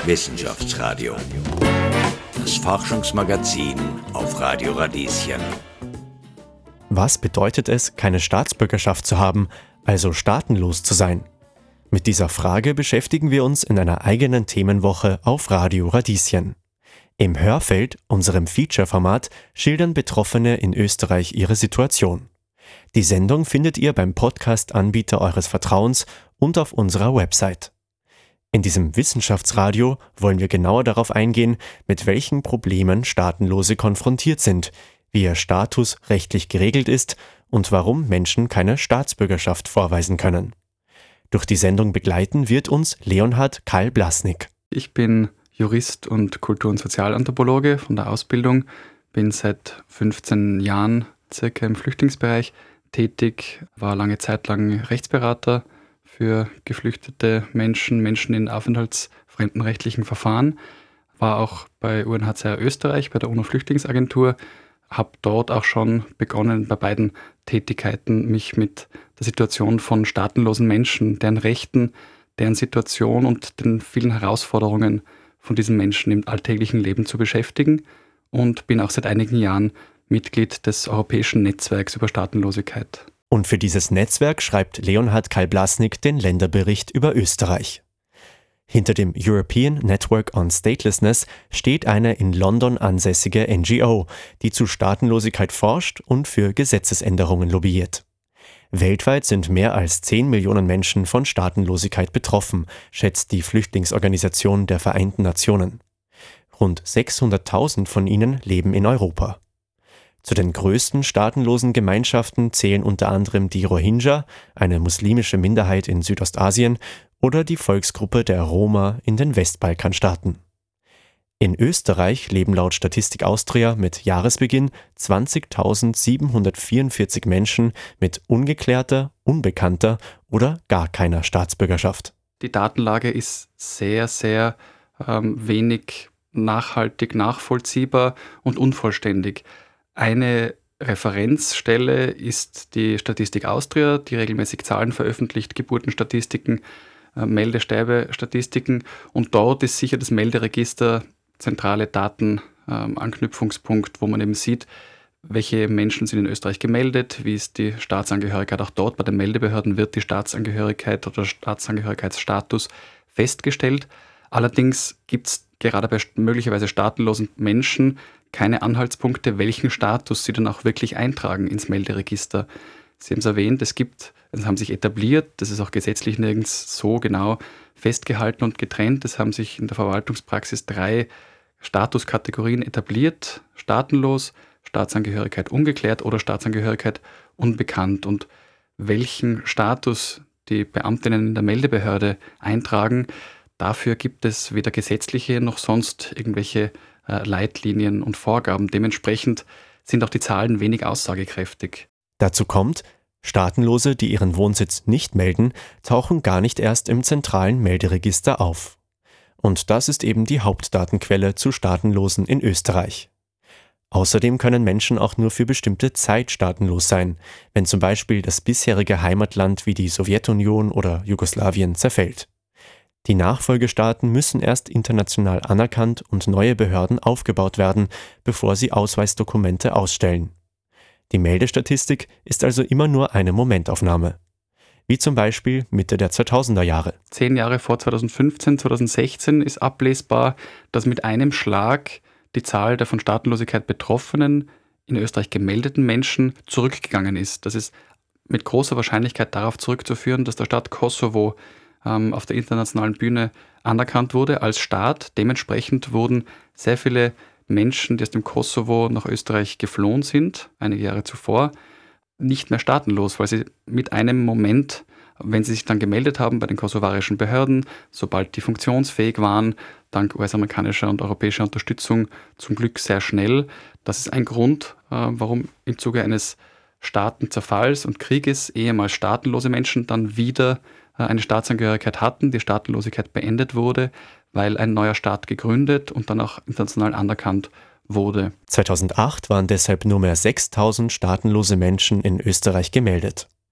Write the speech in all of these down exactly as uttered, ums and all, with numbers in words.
Wissenschaftsradio. Das Forschungsmagazin auf Radio Radieschen. Was bedeutet es, keine Staatsbürgerschaft zu haben, also staatenlos zu sein? Mit dieser Frage beschäftigen wir uns in einer eigenen Themenwoche auf Radio Radieschen. Im Hörfeld, unserem Feature-Format, schildern Betroffene in Österreich ihre Situation. Die Sendung findet ihr beim Podcast-Anbieter eures Vertrauens und auf unserer Website. In diesem Wissenschaftsradio wollen wir genauer darauf eingehen, mit welchen Problemen Staatenlose konfrontiert sind, wie ihr Status rechtlich geregelt ist und warum Menschen keine Staatsbürgerschaft vorweisen können. Durch die Sendung begleiten wird uns Leonhard Kall-Blasnik. Ich bin Jurist und Kultur- und Sozialanthropologe von der Ausbildung, bin seit fünfzehn Jahren circa im Flüchtlingsbereich tätig, war lange Zeit lang Rechtsberater für geflüchtete Menschen, Menschen in aufenthaltsfremdenrechtlichen Verfahren, war auch bei U N H C R Österreich, bei der UNO-Flüchtlingsagentur, habe dort auch schon begonnen, bei beiden Tätigkeiten mich mit der Situation von staatenlosen Menschen, deren Rechten, deren Situation und den vielen Herausforderungen von diesen Menschen im alltäglichen Leben zu beschäftigen und bin auch seit einigen Jahren Mitglied des Europäischen Netzwerks über Staatenlosigkeit. Und für dieses Netzwerk schreibt Leonhard Kall-Blasnik den Länderbericht über Österreich. Hinter dem European Network on Statelessness steht eine in London ansässige N G O, die zu Staatenlosigkeit forscht und für Gesetzesänderungen lobbyiert. Weltweit sind mehr als zehn Millionen Menschen von Staatenlosigkeit betroffen, schätzt die Flüchtlingsorganisation der Vereinten Nationen. Rund sechshunderttausend von ihnen leben in Europa. Zu den größten staatenlosen Gemeinschaften zählen unter anderem die Rohingya, eine muslimische Minderheit in Südostasien, oder die Volksgruppe der Roma in den Westbalkanstaaten. In Österreich leben laut Statistik Austria mit Jahresbeginn zwanzigtausendsiebenhundertvierundvierzig Menschen mit ungeklärter, unbekannter oder gar keiner Staatsbürgerschaft. Die Datenlage ist sehr, sehr ähm, wenig nachhaltig, nachvollziehbar und unvollständig. Eine Referenzstelle ist die Statistik Austria, die regelmäßig Zahlen veröffentlicht, Geburtenstatistiken, äh, Melde-Sterbestatistiken, und dort ist sicher das Melderegister zentrale Datenanknüpfungspunkt, ähm, wo man eben sieht, welche Menschen sind in Österreich gemeldet, wie ist die Staatsangehörigkeit. Auch dort bei den Meldebehörden wird die Staatsangehörigkeit oder Staatsangehörigkeitsstatus festgestellt. Allerdings gibt es gerade bei möglicherweise staatenlosen Menschen keine Anhaltspunkte, welchen Status sie dann auch wirklich eintragen ins Melderegister. Sie haben es erwähnt, es gibt, es haben sich etabliert, das ist auch gesetzlich nirgends so genau festgehalten und getrennt. Es haben sich in der Verwaltungspraxis drei Statuskategorien etabliert: staatenlos, Staatsangehörigkeit ungeklärt oder Staatsangehörigkeit unbekannt. Und welchen Status die Beamtinnen in der Meldebehörde eintragen, dafür gibt es weder gesetzliche noch sonst irgendwelche äh, Leitlinien und Vorgaben. Dementsprechend sind auch die Zahlen wenig aussagekräftig. Dazu kommt, Staatenlose, die ihren Wohnsitz nicht melden, tauchen gar nicht erst im zentralen Melderegister auf. Und das ist eben die Hauptdatenquelle zu Staatenlosen in Österreich. Außerdem können Menschen auch nur für bestimmte Zeit staatenlos sein, wenn zum Beispiel das bisherige Heimatland wie die Sowjetunion oder Jugoslawien zerfällt. Die Nachfolgestaaten müssen erst international anerkannt und neue Behörden aufgebaut werden, bevor sie Ausweisdokumente ausstellen. Die Meldestatistik ist also immer nur eine Momentaufnahme. Wie zum Beispiel Mitte der zweitausender Jahre. Zehn Jahre vor zweitausendfünfzehn, zweitausendsechzehn ist ablesbar, dass mit einem Schlag die Zahl der von Staatenlosigkeit Betroffenen in Österreich gemeldeten Menschen zurückgegangen ist. Das ist mit großer Wahrscheinlichkeit darauf zurückzuführen, dass der Staat Kosovo ähm, auf der internationalen Bühne anerkannt wurde als Staat. Dementsprechend wurden sehr viele Menschen, die aus dem Kosovo nach Österreich geflohen sind, einige Jahre zuvor, nicht mehr staatenlos, weil sie mit einem Moment, wenn sie sich dann gemeldet haben bei den kosovarischen Behörden, sobald die funktionsfähig waren, dank U S-amerikanischer und europäischer Unterstützung zum Glück sehr schnell. Das ist ein Grund, warum im Zuge eines Staatenzerfalls und Krieges ehemals staatenlose Menschen dann wieder eine Staatsangehörigkeit hatten, die Staatenlosigkeit beendet wurde, weil ein neuer Staat gegründet und dann auch international anerkannt wurde. zweitausendacht waren deshalb nur mehr sechstausend staatenlose Menschen in Österreich gemeldet.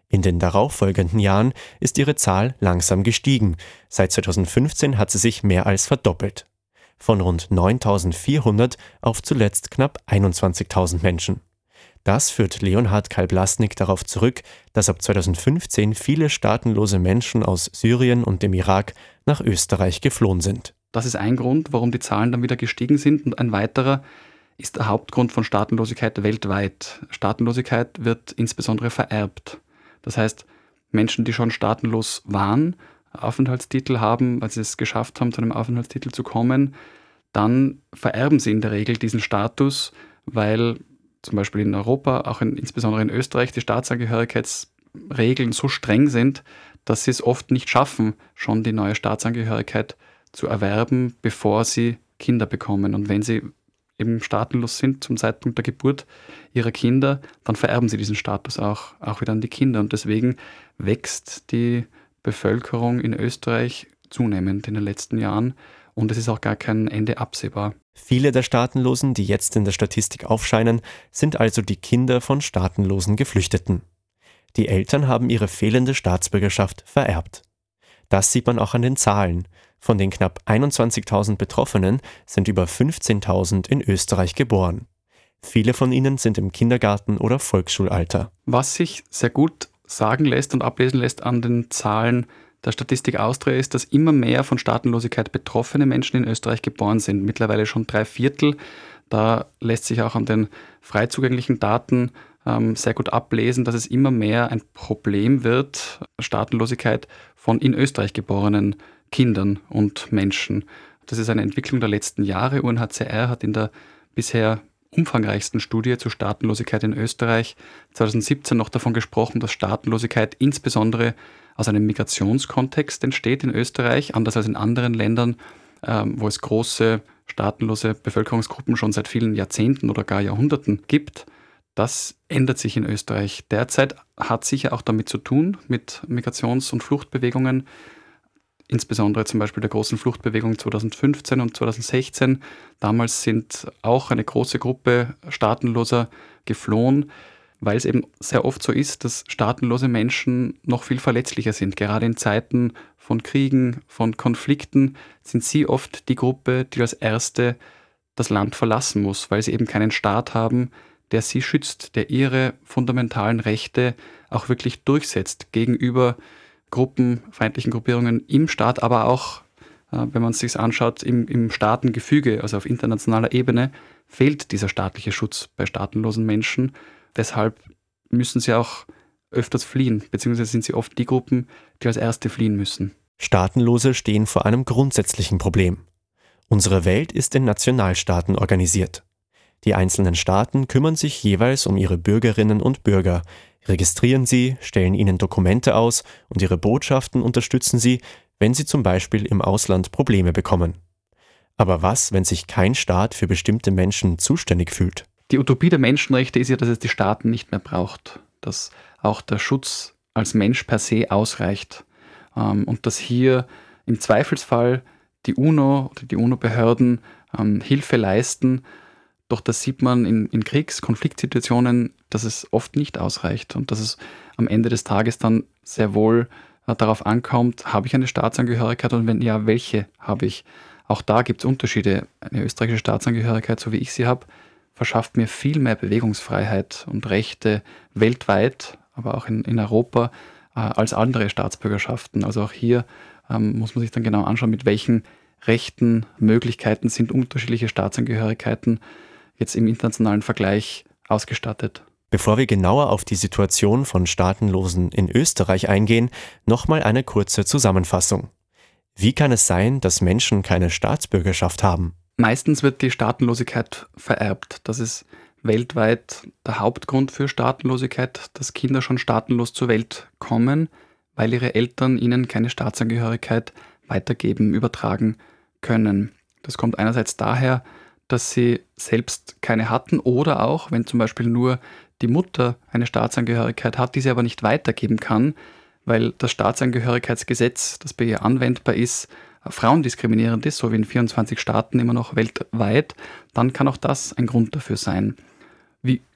In den darauffolgenden Jahren ist ihre Zahl langsam gestiegen. Seit zweitausendfünfzehn hat sie sich mehr als verdoppelt. Von rund neuntausendvierhundert auf zuletzt knapp einundzwanzigtausend Menschen. Das führt Leonhard Kalblasnik darauf zurück, dass ab zweitausendfünfzehn viele staatenlose Menschen aus Syrien und dem Irak nach Österreich geflohen sind. Das ist ein Grund, warum die Zahlen dann wieder gestiegen sind. Und ein weiterer ist der Hauptgrund von Staatenlosigkeit weltweit. Staatenlosigkeit wird insbesondere vererbt. Das heißt, Menschen, die schon staatenlos waren, Aufenthaltstitel haben, weil sie es geschafft haben, zu einem Aufenthaltstitel zu kommen, dann vererben sie in der Regel diesen Status, weil zum Beispiel in Europa, auch in, insbesondere in Österreich, die Staatsangehörigkeitsregeln so streng sind, dass sie es oft nicht schaffen, schon die neue Staatsangehörigkeit zu erwerben, bevor sie Kinder bekommen. Und wenn sie eben staatenlos sind zum Zeitpunkt der Geburt ihrer Kinder, dann vererben sie diesen Status auch, auch wieder an die Kinder. Und deswegen wächst die Bevölkerung in Österreich zunehmend in den letzten Jahren. Und es ist auch gar kein Ende absehbar. Viele der Staatenlosen, die jetzt in der Statistik aufscheinen, sind also die Kinder von staatenlosen Geflüchteten. Die Eltern haben ihre fehlende Staatsbürgerschaft vererbt. Das sieht man auch an den Zahlen. Von den knapp einundzwanzigtausend Betroffenen sind über fünfzehntausend in Österreich geboren. Viele von ihnen sind im Kindergarten- oder Volksschulalter. Was sich sehr gut sagen lässt und ablesen lässt an den Zahlen der Statistik Austria ist, dass immer mehr von Staatenlosigkeit betroffene Menschen in Österreich geboren sind. Mittlerweile schon drei Viertel. Da lässt sich auch an den frei zugänglichen Daten ähm, sehr gut ablesen, dass es immer mehr ein Problem wird, Staatenlosigkeit von in Österreich geborenen Kindern und Menschen. Das ist eine Entwicklung der letzten Jahre. U N H C R hat in der bisher umfangreichsten Studie zur Staatenlosigkeit in Österreich zweitausendsiebzehn noch davon gesprochen, dass Staatenlosigkeit insbesondere aus einem Migrationskontext entsteht in Österreich, anders als in anderen Ländern, ähm, wo es große staatenlose Bevölkerungsgruppen schon seit vielen Jahrzehnten oder gar Jahrhunderten gibt. Das ändert sich in Österreich derzeit, hat sicher auch damit zu tun, mit Migrations- und Fluchtbewegungen, insbesondere zum Beispiel der großen Fluchtbewegung zweitausendfünfzehn und zweitausendsechzehn. Damals sind auch eine große Gruppe Staatenloser geflohen, weil es eben sehr oft so ist, dass staatenlose Menschen noch viel verletzlicher sind. Gerade in Zeiten von Kriegen, von Konflikten sind sie oft die Gruppe, die als erste das Land verlassen muss, weil sie eben keinen Staat haben, der sie schützt, der ihre fundamentalen Rechte auch wirklich durchsetzt gegenüber Gruppen, feindlichen Gruppierungen im Staat, aber auch, äh, wenn man es sich anschaut, im, im Staatengefüge, also auf internationaler Ebene, fehlt dieser staatliche Schutz bei staatenlosen Menschen. Deshalb müssen sie auch öfters fliehen, beziehungsweise sind sie oft die Gruppen, die als erste fliehen müssen. Staatenlose stehen vor einem grundsätzlichen Problem. Unsere Welt ist in Nationalstaaten organisiert. Die einzelnen Staaten kümmern sich jeweils um ihre Bürgerinnen und Bürger, registrieren sie, stellen ihnen Dokumente aus und ihre Botschaften unterstützen sie, wenn sie zum Beispiel im Ausland Probleme bekommen. Aber was, wenn sich kein Staat für bestimmte Menschen zuständig fühlt? Die Utopie der Menschenrechte ist ja, dass es die Staaten nicht mehr braucht, dass auch der Schutz als Mensch per se ausreicht und dass hier im Zweifelsfall die UNO oder die UNO-Behörden Hilfe leisten. Doch das sieht man in, in Kriegs-, Konfliktsituationen, dass es oft nicht ausreicht und dass es am Ende des Tages dann sehr wohl äh, darauf ankommt, habe ich eine Staatsangehörigkeit und wenn ja, welche habe ich? Auch da gibt es Unterschiede. Eine österreichische Staatsangehörigkeit, so wie ich sie habe, verschafft mir viel mehr Bewegungsfreiheit und Rechte weltweit, aber auch in, in Europa, äh, als andere Staatsbürgerschaften. Also auch hier ähm, muss man sich dann genau anschauen, mit welchen Rechten, Möglichkeiten sind unterschiedliche Staatsangehörigkeiten jetzt im internationalen Vergleich ausgestattet. Bevor wir genauer auf die Situation von Staatenlosen in Österreich eingehen, nochmal eine kurze Zusammenfassung. Wie kann es sein, dass Menschen keine Staatsbürgerschaft haben? Meistens wird die Staatenlosigkeit vererbt. Das ist weltweit der Hauptgrund für Staatenlosigkeit, dass Kinder schon staatenlos zur Welt kommen, weil ihre Eltern ihnen keine Staatsangehörigkeit weitergeben, übertragen können. Das kommt einerseits daher, dass sie selbst keine hatten oder auch, wenn zum Beispiel nur die Mutter eine Staatsangehörigkeit hat, die sie aber nicht weitergeben kann, weil das Staatsangehörigkeitsgesetz, das bei ihr anwendbar ist, frauendiskriminierend ist, so wie in vierundzwanzig Staaten immer noch weltweit, dann kann auch das ein Grund dafür sein. Wie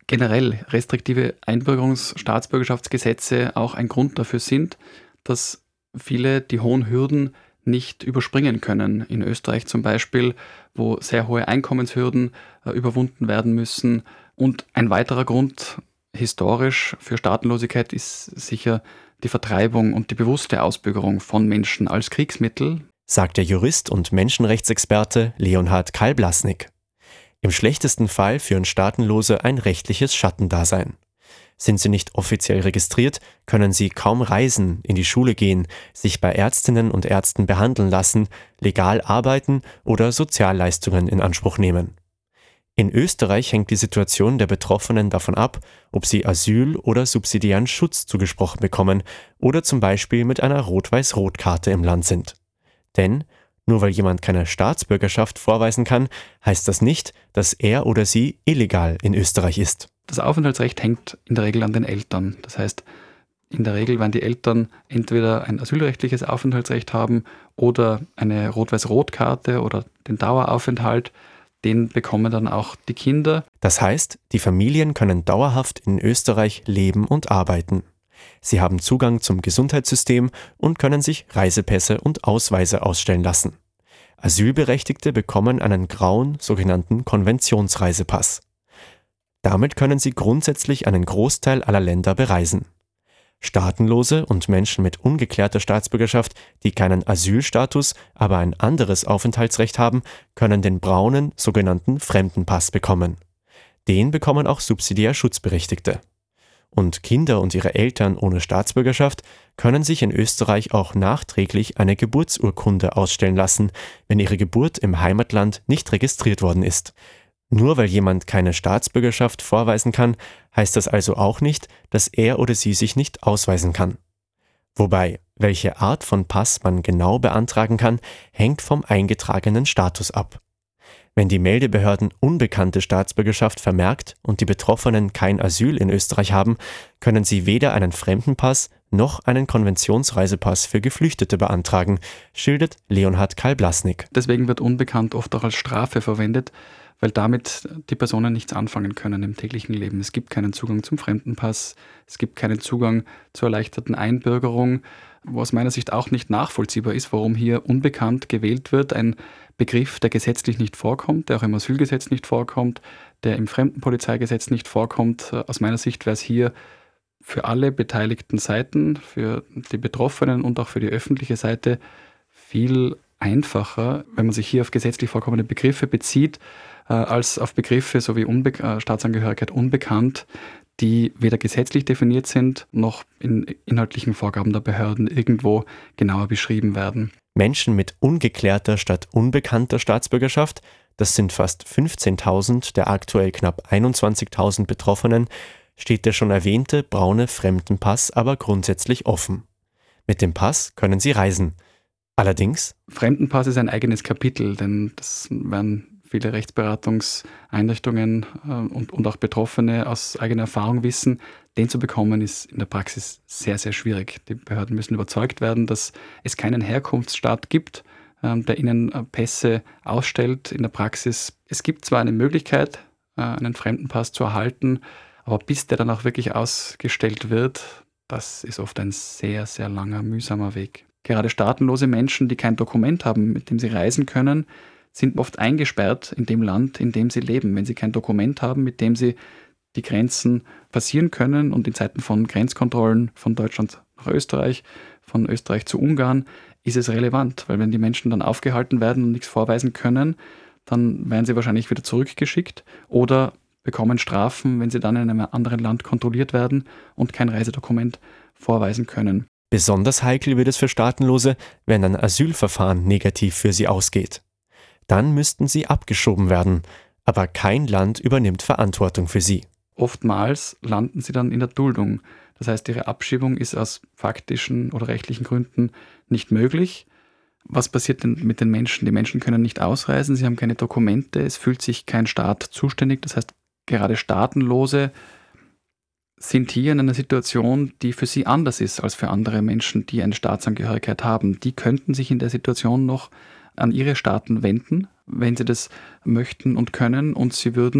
generell restriktive Einbürgerungs-Staatsbürgerschaftsgesetze auch ein Grund dafür sind, dass viele die hohen Hürden nicht überspringen können. In Österreich zum Beispiel, wo sehr hohe Einkommenshürden äh, überwunden werden müssen. Und ein weiterer Grund historisch für Staatenlosigkeit ist sicher die Vertreibung und die bewusste Ausbürgerung von Menschen als Kriegsmittel, sagt der Jurist und Menschenrechtsexperte Leonhard Karl-Blasnik. Im schlechtesten Fall führen Staatenlose ein rechtliches Schattendasein. Sind sie nicht offiziell registriert, können sie kaum reisen, in die Schule gehen, sich bei Ärztinnen und Ärzten behandeln lassen, legal arbeiten oder Sozialleistungen in Anspruch nehmen. In Österreich hängt die Situation der Betroffenen davon ab, ob sie Asyl oder subsidiären Schutz zugesprochen bekommen oder zum Beispiel mit einer Rot-Weiß-Rot-Karte im Land sind. Denn nur weil jemand keine Staatsbürgerschaft vorweisen kann, heißt das nicht, dass er oder sie illegal in Österreich ist. Das Aufenthaltsrecht hängt in der Regel an den Eltern. Das heißt, in der Regel werden die Eltern entweder ein asylrechtliches Aufenthaltsrecht haben oder eine Rot-Weiß-Rot-Karte oder den Daueraufenthalt. Den bekommen dann auch die Kinder. Das heißt, die Familien können dauerhaft in Österreich leben und arbeiten. Sie haben Zugang zum Gesundheitssystem und können sich Reisepässe und Ausweise ausstellen lassen. Asylberechtigte bekommen einen grauen, sogenannten Konventionsreisepass. Damit können sie grundsätzlich einen Großteil aller Länder bereisen. Staatenlose und Menschen mit ungeklärter Staatsbürgerschaft, die keinen Asylstatus, aber ein anderes Aufenthaltsrecht haben, können den braunen, sogenannten Fremdenpass bekommen. Den bekommen auch subsidiär Schutzberechtigte. Und Kinder und ihre Eltern ohne Staatsbürgerschaft können sich in Österreich auch nachträglich eine Geburtsurkunde ausstellen lassen, wenn ihre Geburt im Heimatland nicht registriert worden ist. Nur weil jemand keine Staatsbürgerschaft vorweisen kann, heißt das also auch nicht, dass er oder sie sich nicht ausweisen kann. Wobei, welche Art von Pass man genau beantragen kann, hängt vom eingetragenen Status ab. Wenn die Meldebehörden unbekannte Staatsbürgerschaft vermerkt und die Betroffenen kein Asyl in Österreich haben, können sie weder einen Fremdenpass noch einen Konventionsreisepass für Geflüchtete beantragen, schildert Leonhard Karl-Blasnik. Deswegen wird unbekannt oft auch als Strafe verwendet, weil damit die Personen nichts anfangen können im täglichen Leben. Es gibt keinen Zugang zum Fremdenpass, es gibt keinen Zugang zur erleichterten Einbürgerung, wo aus meiner Sicht auch nicht nachvollziehbar ist, warum hier unbekannt gewählt wird, ein Begriff, der gesetzlich nicht vorkommt, der auch im Asylgesetz nicht vorkommt, der im Fremdenpolizeigesetz nicht vorkommt. Aus meiner Sicht wäre es hier für alle beteiligten Seiten, für die Betroffenen und auch für die öffentliche Seite viel einfacher, wenn man sich hier auf gesetzlich vorkommende Begriffe bezieht, äh, als auf Begriffe so wie Unbe- äh, Staatsangehörigkeit unbekannt, die weder gesetzlich definiert sind, noch in inhaltlichen Vorgaben der Behörden irgendwo genauer beschrieben werden. Menschen mit ungeklärter statt unbekannter Staatsbürgerschaft, das sind fast fünfzehntausend der aktuell knapp einundzwanzigtausend Betroffenen, steht der schon erwähnte braune Fremdenpass aber grundsätzlich offen. Mit dem Pass können sie reisen. Allerdings? Fremdenpass ist ein eigenes Kapitel, denn das werden viele Rechtsberatungseinrichtungen äh, und, und auch Betroffene aus eigener Erfahrung wissen. Den zu bekommen ist in der Praxis sehr, sehr schwierig. Die Behörden müssen überzeugt werden, dass es keinen Herkunftsstaat gibt, äh, der ihnen äh, Pässe ausstellt in der Praxis. Es gibt zwar eine Möglichkeit, äh, einen Fremdenpass zu erhalten, aber bis der dann auch wirklich ausgestellt wird, das ist oft ein sehr, sehr langer, mühsamer Weg. Gerade staatenlose Menschen, die kein Dokument haben, mit dem sie reisen können, sind oft eingesperrt in dem Land, in dem sie leben. Wenn sie kein Dokument haben, mit dem sie die Grenzen passieren können und in Zeiten von Grenzkontrollen von Deutschland nach Österreich, von Österreich zu Ungarn, ist es relevant, weil wenn die Menschen dann aufgehalten werden und nichts vorweisen können, dann werden sie wahrscheinlich wieder zurückgeschickt oder bekommen Strafen, wenn sie dann in einem anderen Land kontrolliert werden und kein Reisedokument vorweisen können. Besonders heikel wird es für Staatenlose, wenn ein Asylverfahren negativ für sie ausgeht. Dann müssten sie abgeschoben werden, aber kein Land übernimmt Verantwortung für sie. Oftmals landen sie dann in der Duldung. Das heißt, ihre Abschiebung ist aus faktischen oder rechtlichen Gründen nicht möglich. Was passiert denn mit den Menschen? Die Menschen können nicht ausreisen, sie haben keine Dokumente, es fühlt sich kein Staat zuständig. Das heißt, gerade Staatenlose sind hier in einer Situation, die für sie anders ist als für andere Menschen, die eine Staatsangehörigkeit haben. Die könnten sich in der Situation noch an ihre Staaten wenden, wenn sie das möchten und können, und sie würden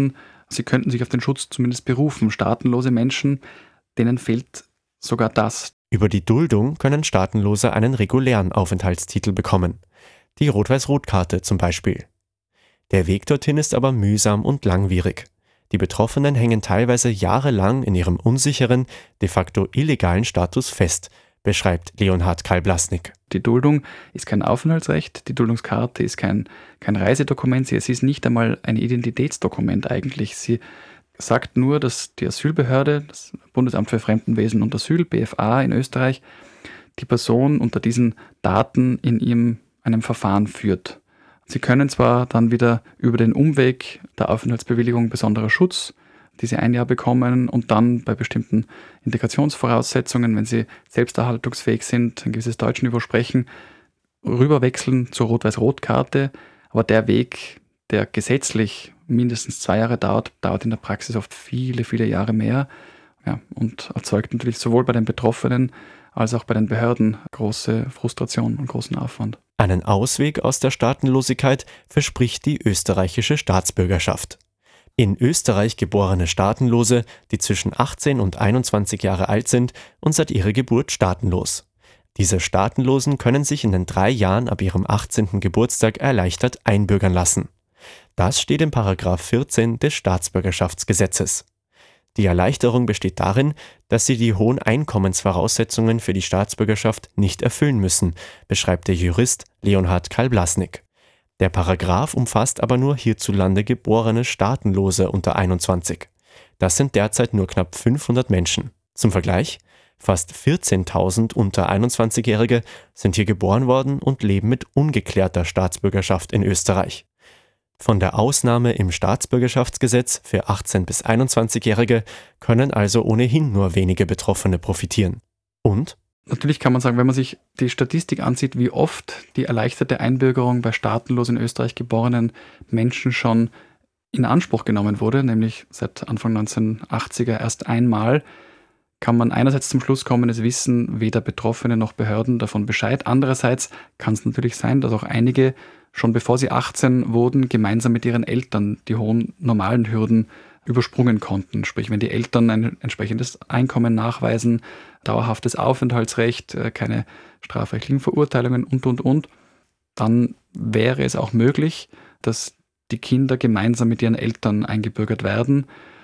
Sie könnten sich auf den Schutz zumindest berufen. Staatenlose Menschen, denen fehlt sogar das. Über die Duldung können Staatenlose einen regulären Aufenthaltstitel bekommen. Die Rot-Weiß-Rot-Karte zum Beispiel. Der Weg dorthin ist aber mühsam und langwierig. Die Betroffenen hängen teilweise jahrelang in ihrem unsicheren, de facto illegalen Status fest, beschreibt Leonhard Kalblasnik. Die Duldung ist kein Aufenthaltsrecht, die Duldungskarte ist kein, kein Reisedokument, sie ist nicht einmal ein Identitätsdokument eigentlich. Sie sagt nur, dass die Asylbehörde, das Bundesamt für Fremdenwesen und Asyl, B F A in Österreich, die Person unter diesen Daten in ihrem, einem Verfahren führt. Sie können zwar dann wieder über den Umweg der Aufenthaltsbewilligung besonderer Schutz, die sie ein Jahr bekommen und dann bei bestimmten Integrationsvoraussetzungen, wenn sie selbsterhaltungsfähig sind, ein gewisses Deutschniveau sprechen, rüberwechseln zur Rot-Weiß-Rot-Karte. Aber der Weg, der gesetzlich mindestens zwei Jahre dauert, dauert in der Praxis oft viele, viele Jahre mehr, ja, und erzeugt natürlich sowohl bei den Betroffenen als auch bei den Behörden große Frustration und großen Aufwand. Einen Ausweg aus der Staatenlosigkeit verspricht die österreichische Staatsbürgerschaft. In Österreich geborene Staatenlose, die zwischen achtzehn und einundzwanzig Jahre alt sind und seit ihrer Geburt staatenlos. Diese Staatenlosen können sich in den drei Jahren ab ihrem achtzehnten Geburtstag erleichtert einbürgern lassen. Das steht in Paragraph vierzehn des Staatsbürgerschaftsgesetzes. Die Erleichterung besteht darin, dass sie die hohen Einkommensvoraussetzungen für die Staatsbürgerschaft nicht erfüllen müssen, beschreibt der Jurist Leonhard Kalblasnik. Der Paragraph umfasst aber nur hierzulande geborene Staatenlose unter einundzwanzig. Das sind derzeit nur knapp fünfhundert Menschen. Zum Vergleich: Fast vierzehntausend unter einundzwanzigjährige sind hier geboren worden und leben mit ungeklärter Staatsbürgerschaft in Österreich. Von der Ausnahme im Staatsbürgerschaftsgesetz für achtzehn- bis einundzwanzigjährige können also ohnehin nur wenige Betroffene profitieren. Und? Natürlich kann man sagen, wenn man sich die Statistik ansieht, wie oft die erleichterte Einbürgerung bei staatenlos in Österreich geborenen Menschen schon in Anspruch genommen wurde, nämlich seit Anfang neunzehnhundertachtziger erst einmal, kann man einerseits zum Schluss kommen, es wissen weder Betroffene noch Behörden davon Bescheid. Andererseits kann es natürlich sein, dass auch einige schon bevor sie achtzehn wurden, gemeinsam mit ihren Eltern die hohen normalen Hürden übersprungen konnten. Sprich, wenn die Eltern ein entsprechendes Einkommen nachweisen, dauerhaftes Aufenthaltsrecht, keine strafrechtlichen Verurteilungen und, und, und, dann wäre es auch möglich, dass die Kinder gemeinsam mit ihren Eltern eingebürgert werden.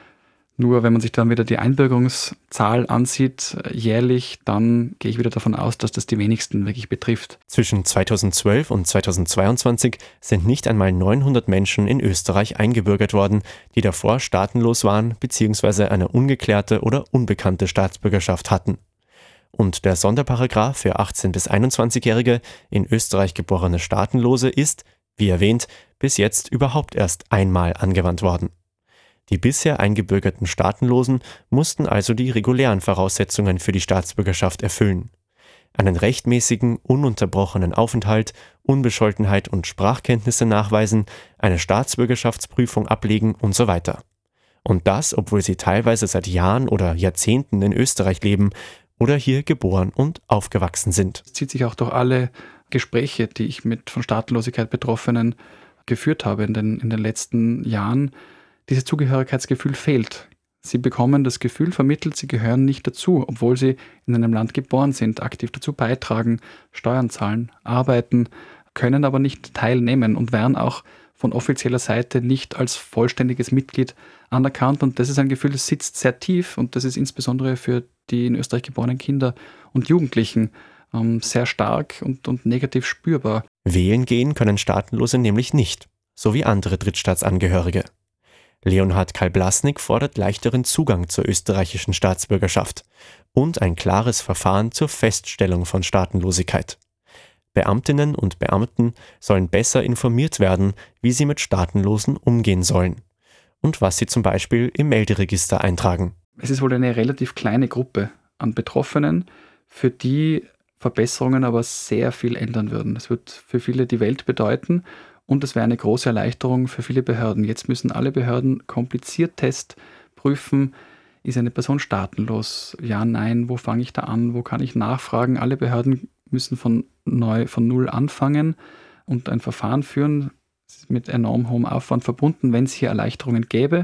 Nur wenn man sich dann wieder die Einbürgerungszahl ansieht, jährlich, dann gehe ich wieder davon aus, dass das die wenigsten wirklich betrifft. Zwischen zweitausendzwölf und zweitausendzweiundzwanzig sind nicht einmal neunhundert Menschen in Österreich eingebürgert worden, die davor staatenlos waren bzw. eine ungeklärte oder unbekannte Staatsbürgerschaft hatten. Und der Sonderparagraph für achtzehn- bis einundzwanzigjährige in Österreich geborene Staatenlose ist, wie erwähnt, bis jetzt überhaupt erst einmal angewandt worden. Die bisher eingebürgerten Staatenlosen mussten also die regulären Voraussetzungen für die Staatsbürgerschaft erfüllen. Einen rechtmäßigen, ununterbrochenen Aufenthalt, Unbescholtenheit und Sprachkenntnisse nachweisen, eine Staatsbürgerschaftsprüfung ablegen und so weiter. Und das, obwohl sie teilweise seit Jahren oder Jahrzehnten in Österreich leben oder hier geboren und aufgewachsen sind. Es zieht sich auch durch alle Gespräche, die ich mit von Staatenlosigkeit Betroffenen geführt habe in den, in den letzten Jahren. Dieses Zugehörigkeitsgefühl fehlt. Sie bekommen das Gefühl vermittelt, sie gehören nicht dazu, obwohl sie in einem Land geboren sind, aktiv dazu beitragen, Steuern zahlen, arbeiten, können aber nicht teilnehmen und werden auch von offizieller Seite nicht als vollständiges Mitglied anerkannt. Und das ist ein Gefühl, das sitzt sehr tief und das ist insbesondere für die in Österreich geborenen Kinder und Jugendlichen ähm, sehr stark und, und negativ spürbar. Wählen gehen können Staatenlose nämlich nicht, so wie andere Drittstaatsangehörige. Leonhard Kalblasnik fordert leichteren Zugang zur österreichischen Staatsbürgerschaft und ein klares Verfahren zur Feststellung von Staatenlosigkeit. Beamtinnen und Beamten sollen besser informiert werden, wie sie mit Staatenlosen umgehen sollen und was sie zum Beispiel im Melderegister eintragen. Es ist wohl eine relativ kleine Gruppe an Betroffenen, für die Verbesserungen aber sehr viel ändern würden. Das wird für viele die Welt bedeuten. Und es wäre eine große Erleichterung für viele Behörden. Jetzt müssen alle Behörden kompliziert Test prüfen, ist eine Person staatenlos? Ja, nein, wo fange ich da an? Wo kann ich nachfragen? Alle Behörden müssen von neu, von null anfangen und ein Verfahren führen. Das ist mit enorm hohem Aufwand verbunden. Wenn es hier Erleichterungen gäbe,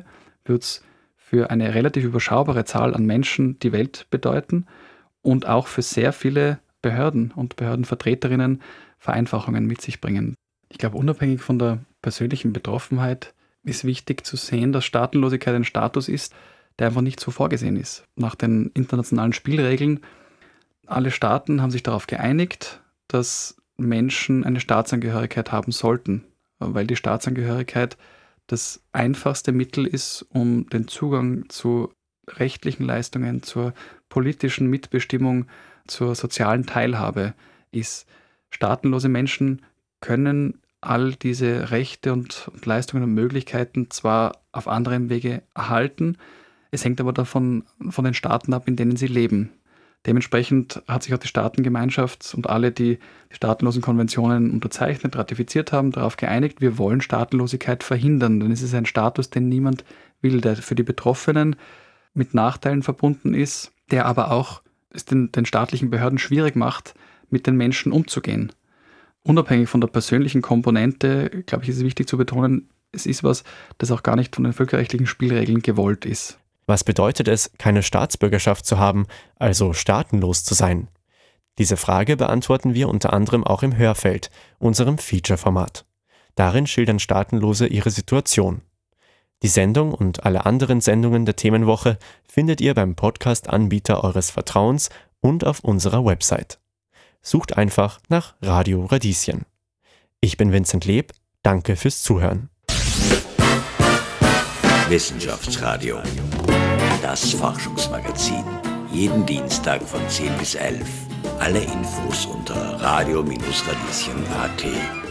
würde es für eine relativ überschaubare Zahl an Menschen die Welt bedeuten und auch für sehr viele Behörden und Behördenvertreterinnen Vereinfachungen mit sich bringen. Ich glaube, unabhängig von der persönlichen Betroffenheit ist wichtig zu sehen, dass Staatenlosigkeit ein Status ist, der einfach nicht so vorgesehen ist. Nach den internationalen Spielregeln, alle Staaten haben sich darauf geeinigt, dass Menschen eine Staatsangehörigkeit haben sollten, weil die Staatsangehörigkeit das einfachste Mittel ist, um den Zugang zu rechtlichen Leistungen, zur politischen Mitbestimmung, zur sozialen Teilhabe ist. Staatenlose Menschen können all diese Rechte und Leistungen und Möglichkeiten zwar auf anderem Wege erhalten, es hängt aber davon von den Staaten ab, in denen sie leben. Dementsprechend hat sich auch die Staatengemeinschaft und alle, die die Staatenlosenkonventionen unterzeichnet, ratifiziert haben, darauf geeinigt, wir wollen Staatenlosigkeit verhindern, denn es ist ein Status, den niemand will, der für die Betroffenen mit Nachteilen verbunden ist, der aber auch es den, den staatlichen Behörden schwierig macht, mit den Menschen umzugehen. Unabhängig von der persönlichen Komponente, glaube ich, ist es wichtig zu betonen, es ist was, das auch gar nicht von den völkerrechtlichen Spielregeln gewollt ist. Was bedeutet es, keine Staatsbürgerschaft zu haben, also staatenlos zu sein? Diese Frage beantworten wir unter anderem auch im Hörfeld, unserem Feature-Format. Darin schildern Staatenlose ihre Situation. Die Sendung und alle anderen Sendungen der Themenwoche findet ihr beim Podcast-Anbieter eures Vertrauens und auf unserer Website. Sucht einfach nach Radio Radieschen. Ich bin Vincent Leb, danke fürs Zuhören. Wissenschaftsradio, das Forschungsmagazin. Jeden Dienstag von zehn bis elf. Alle Infos unter radio Bindestrich radieschen punkt a t.